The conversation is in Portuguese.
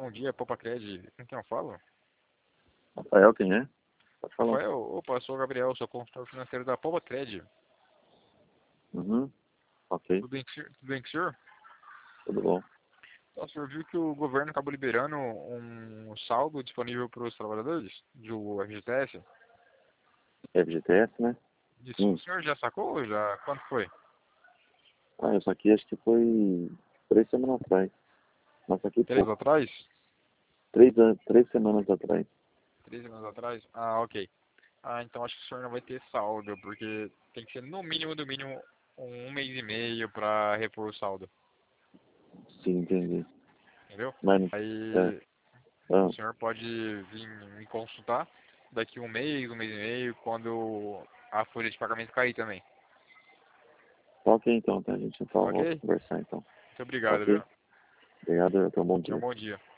Bom dia, Popacred. Com quem eu falo? Rafael, quem é? Pode falar. Rafael, opa, sou o Gabriel, sou consultor financeiro da Popacred. Uhum. Ok, Tudo bem com o senhor? tudo bom. Então, o senhor viu que o governo acabou liberando um saldo disponível para os trabalhadores do FGTS? FGTS, né? Isso. O Hum. senhor já sacou? Já? Quanto foi? Ah, isso aqui acho que foi 3 semanas atrás. Nossa, aqui 3 pouco. atrás? 3 semanas atrás. 3 semanas atrás? Ah, ok. Ah, então acho que o senhor não vai ter saldo, porque tem que ser no mínimo do mínimo um mês e meio para repor o saldo. Sim, entendi. Entendeu? Mas, é, Aí o ah, senhor pode vir me consultar daqui um mês e meio, quando a folha de pagamento cair também. tá ok então, tá? A gente só Ok? volta a conversar então. Muito obrigado, Ok? viu? Obrigado, até um bom Tenha um dia. bom dia.